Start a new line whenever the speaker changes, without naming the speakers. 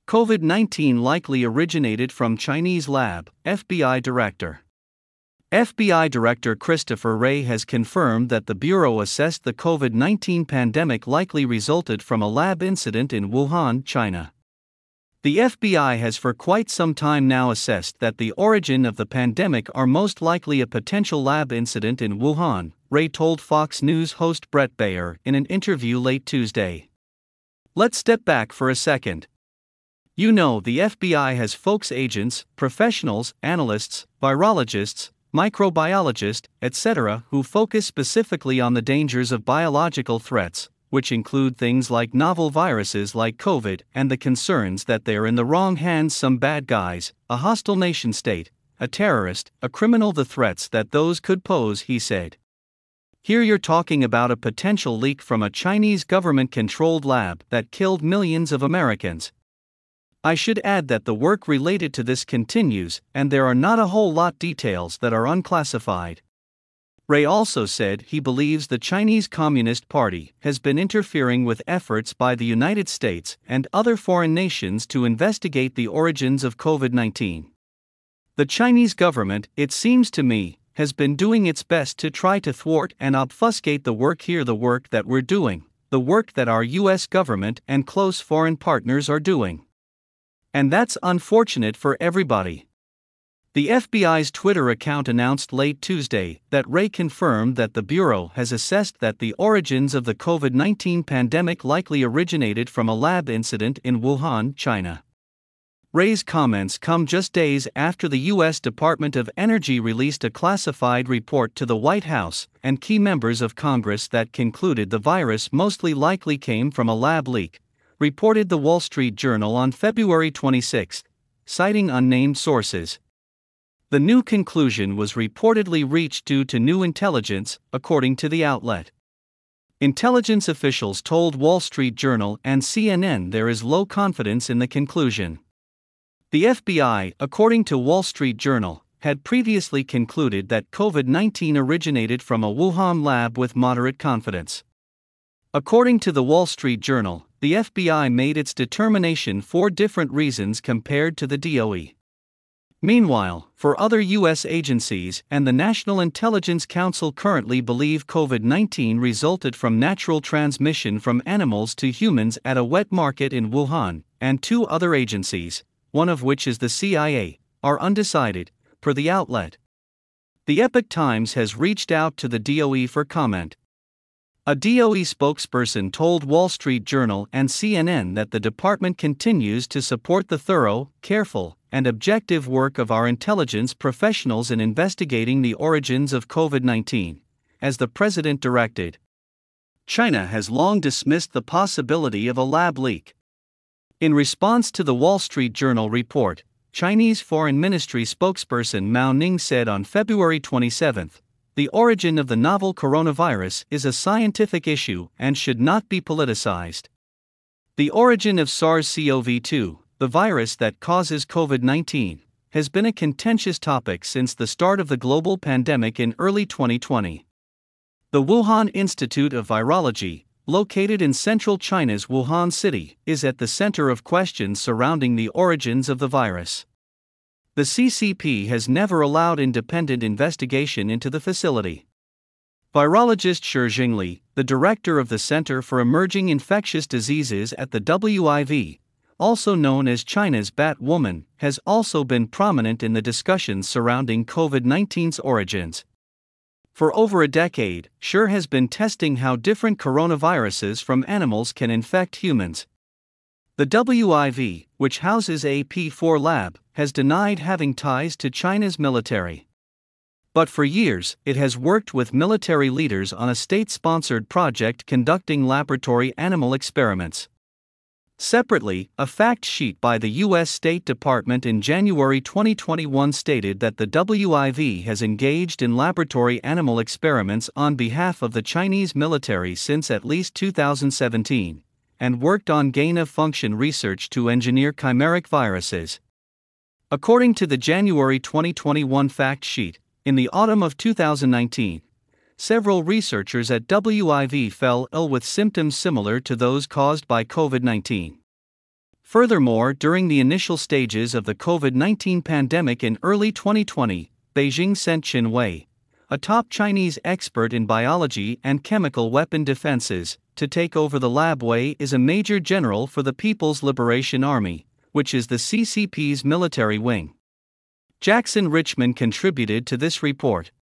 COVID-19 likely originated from Chinese lab, FBI Director. FBI Director Christopher Wray has confirmed that the Bureau assessed the COVID-19 pandemic likely resulted from a lab incident in Wuhan, China. The FBI has for quite some time now assessed that the origin of the pandemic are most likely a potential lab incident in Wuhan, Wray told Fox News host Bret Baier in an interview late Tuesday. Let's step back for a second. You know, the FBI has folks, agents, professionals, analysts, virologists, microbiologists, etc., who focus specifically on the dangers of biological threats, which include things like novel viruses like COVID and the concerns that they're in the wrong hands, some bad guys, a hostile nation state, a terrorist, a criminal, the threats that those could pose, he said. Here you're talking about a potential leak from a Chinese government-controlled lab that killed millions of Americans. I should add that the work related to this continues, and there are not a whole lot details that are unclassified. Wray also said he believes the Chinese Communist Party has been interfering with efforts by the United States and other foreign nations to investigate the origins of COVID-19. The Chinese government, it seems to me, has been doing its best to try to thwart and obfuscate the work here, the work that we're doing, the work that our U.S. government and close foreign partners are doing. And that's unfortunate for everybody. The FBI's Twitter account announced late Tuesday that Wray confirmed that the Bureau has assessed that the origins of the COVID-19 pandemic likely originated from a lab incident in Wuhan, China. Wray's comments come just days after the U.S. Department of Energy released a classified report to the White House and key members of Congress that concluded the virus mostly likely came from a lab leak, reported the Wall Street Journal on February 26, citing unnamed sources. The new conclusion was reportedly reached due to new intelligence, according to the outlet. Intelligence officials told Wall Street Journal and CNN there is low confidence in the conclusion. The FBI, according to Wall Street Journal, had previously concluded that COVID-19 originated from a Wuhan lab with moderate confidence. According to the Wall Street Journal, the FBI made its determination for different reasons compared to the DOE. Meanwhile, for other U.S. agencies and the National Intelligence Council currently believe COVID-19 resulted from natural transmission from animals to humans at a wet market in Wuhan, and two other agencies, one of which is the CIA, are undecided, per the outlet. The Epoch Times has reached out to the DOE for comment. A DOE spokesperson told Wall Street Journal and CNN that the department continues to support the thorough, careful, and objective work of our intelligence professionals in investigating the origins of COVID-19, as the president directed. China has long dismissed the possibility of a lab leak. In response to the Wall Street Journal report, Chinese Foreign Ministry spokesperson Mao Ning said on February 27, "The origin of the novel coronavirus is a scientific issue and should not be politicized. The origin of SARS-CoV-2, the virus that causes COVID-19, has been a contentious topic since the start of the global pandemic in early 2020. The Wuhan Institute of Virology, located in central China's Wuhan city, is at the center of questions surrounding the origins of the virus. The CCP has never allowed independent investigation into the facility." Virologist Shi Zhengli, the director of the Center for Emerging Infectious Diseases at the WIV, also known as China's Bat Woman, has also been prominent in the discussions surrounding COVID-19's origins. For over a decade, Shi has been testing how different coronaviruses from animals can infect humans. The WIV, which houses a P4 lab, has denied having ties to China's military. But for years, it has worked with military leaders on a state-sponsored project conducting laboratory animal experiments. Separately, a fact sheet by the U.S. State Department in January 2021 stated that the WIV has engaged in laboratory animal experiments on behalf of the Chinese military since at least 2017, and worked on gain-of-function research to engineer chimeric viruses. According to the January 2021 fact sheet, in the autumn of 2019, several researchers at WIV fell ill with symptoms similar to those caused by COVID-19. Furthermore, during the initial stages of the COVID-19 pandemic in early 2020, Beijing sent Qin Wei, a top Chinese expert in biology and chemical weapon defenses, to take over the lab. Wei is a major general for the People's Liberation Army, which is the CCP's military wing. Jackson Richmond contributed to this report.